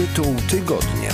Tytuł tygodnia.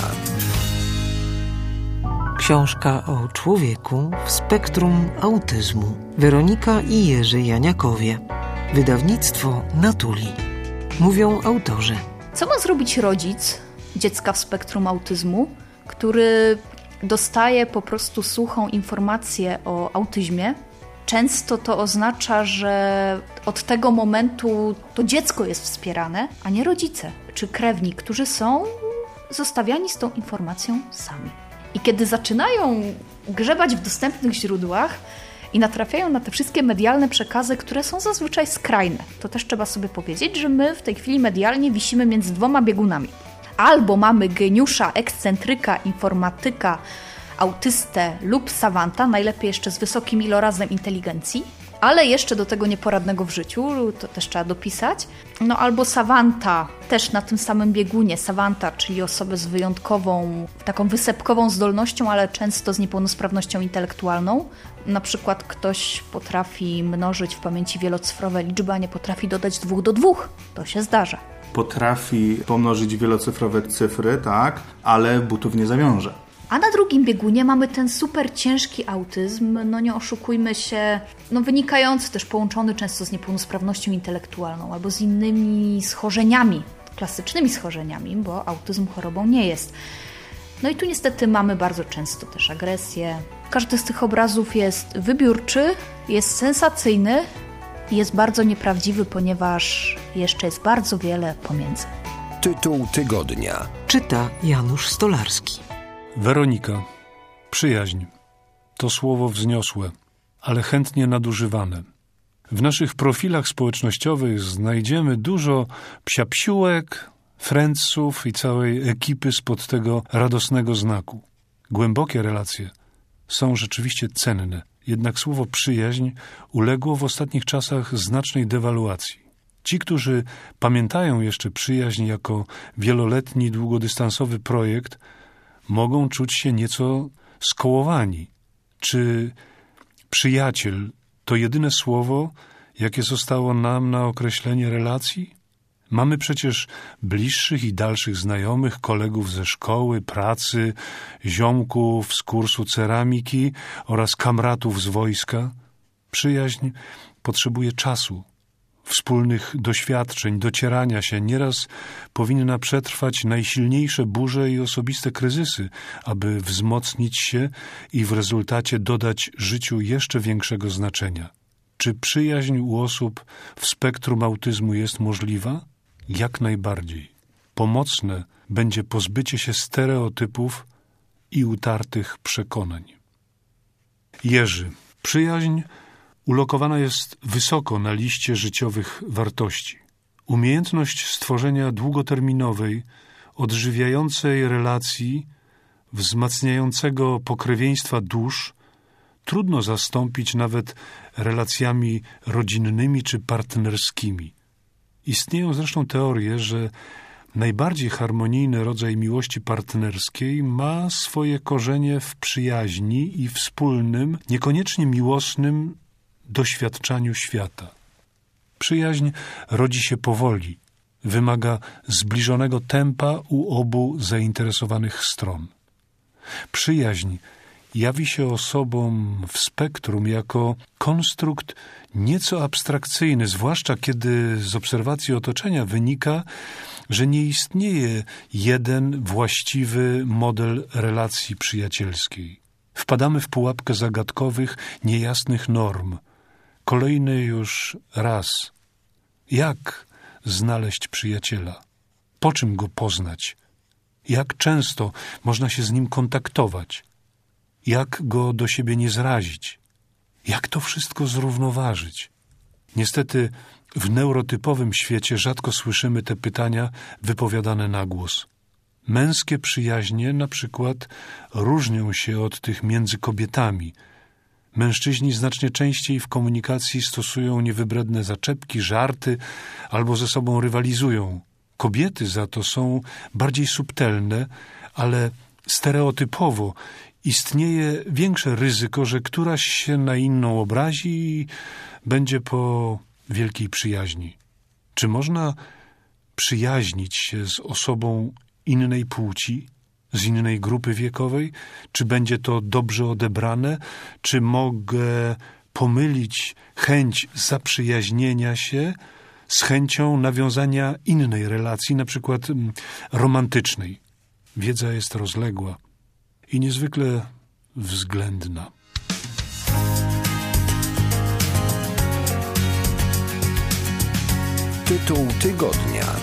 Książka o człowieku w spektrum autyzmu. Weronika i Jerzy Janiakowie. Wydawnictwo Natuli. Mówią autorzy. Co ma zrobić rodzic dziecka w spektrum autyzmu, który dostaje po prostu suchą informację o autyzmie? Często to oznacza, że od tego momentu to dziecko jest wspierane, a nie rodzice czy krewni, którzy są zostawiani z tą informacją sami. I kiedy zaczynają grzebać w dostępnych źródłach i natrafiają na te wszystkie medialne przekazy, które są zazwyczaj skrajne, to też trzeba sobie powiedzieć, że my w tej chwili medialnie wisimy między dwoma biegunami. Albo mamy geniusza, ekscentryka, informatyka, autystę lub savanta, najlepiej jeszcze z wysokim ilorazem inteligencji, ale jeszcze do tego nieporadnego w życiu, to też trzeba dopisać. No albo savanta, też na tym samym biegunie, savanta, czyli osobę z wyjątkową, taką wysepkową zdolnością, ale często z niepełnosprawnością intelektualną. Na przykład ktoś potrafi mnożyć w pamięci wielocyfrowe liczby, a nie potrafi dodać 2 do 2. To się zdarza. Potrafi pomnożyć wielocyfrowe cyfry, tak, ale butów nie zawiąże. A na drugim biegunie mamy ten super ciężki autyzm, no nie oszukujmy się, no wynikający też, połączony często z niepełnosprawnością intelektualną albo z innymi schorzeniami, klasycznymi schorzeniami, bo autyzm chorobą nie jest. No i tu niestety mamy bardzo często też agresję. Każdy z tych obrazów jest wybiórczy, jest sensacyjny i jest bardzo nieprawdziwy, ponieważ jeszcze jest bardzo wiele pomiędzy. Tytuł tygodnia. Czyta Janusz Stolarski. Weronika. Przyjaźń. To słowo wzniosłe, ale chętnie nadużywane. W naszych profilach społecznościowych znajdziemy dużo psiapsiółek, friendsów i całej ekipy spod tego radosnego znaku. Głębokie relacje są rzeczywiście cenne, jednak słowo przyjaźń uległo w ostatnich czasach znacznej dewaluacji. Ci, którzy pamiętają jeszcze przyjaźń jako wieloletni, długodystansowy projekt, mogą czuć się nieco skołowani. Czy przyjaciel to jedyne słowo, jakie zostało nam na określenie relacji? Mamy przecież bliższych i dalszych znajomych, kolegów ze szkoły, pracy, ziomków z kursu ceramiki oraz kamratów z wojska. Przyjaźń potrzebuje czasu, wspólnych doświadczeń, docierania się. Nieraz powinna przetrwać najsilniejsze burze i osobiste kryzysy, aby wzmocnić się i w rezultacie dodać życiu jeszcze większego znaczenia. Czy przyjaźń u osób w spektrum autyzmu jest możliwa? Jak najbardziej. Pomocne będzie pozbycie się stereotypów i utartych przekonań. Jerzy. Przyjaźń ulokowana jest wysoko na liście życiowych wartości. Umiejętność stworzenia długoterminowej, odżywiającej relacji, wzmacniającego pokrewieństwa dusz trudno zastąpić nawet relacjami rodzinnymi czy partnerskimi. Istnieją zresztą teorie, że najbardziej harmonijny rodzaj miłości partnerskiej ma swoje korzenie w przyjaźni i wspólnym, niekoniecznie miłosnym doświadczaniu świata. Przyjaźń rodzi się powoli, wymaga zbliżonego tempa u obu zainteresowanych stron. Przyjaźń jawi się osobom w spektrum jako konstrukt nieco abstrakcyjny, zwłaszcza kiedy z obserwacji otoczenia wynika, że nie istnieje jeden właściwy model relacji przyjacielskiej. Wpadamy w pułapkę zagadkowych, niejasnych norm. Kolejny już raz. Jak znaleźć przyjaciela? Po czym go poznać? Jak często można się z nim kontaktować? Jak go do siebie nie zrazić? Jak to wszystko zrównoważyć? Niestety w neurotypowym świecie rzadko słyszymy te pytania wypowiadane na głos. Męskie przyjaźnie na przykład różnią się od tych między kobietami. Mężczyźni znacznie częściej w komunikacji stosują niewybredne zaczepki, żarty albo ze sobą rywalizują. Kobiety za to są bardziej subtelne, ale stereotypowo istnieje większe ryzyko, że któraś się na inną obrazi i będzie po wielkiej przyjaźni. Czy można przyjaźnić się z osobą innej płci, z innej grupy wiekowej? Czy będzie to dobrze odebrane? Czy mogę pomylić chęć zaprzyjaźnienia się z chęcią nawiązania innej relacji, na przykład romantycznej? Wiedza jest rozległa i niezwykle względna. Tytuł tygodnia.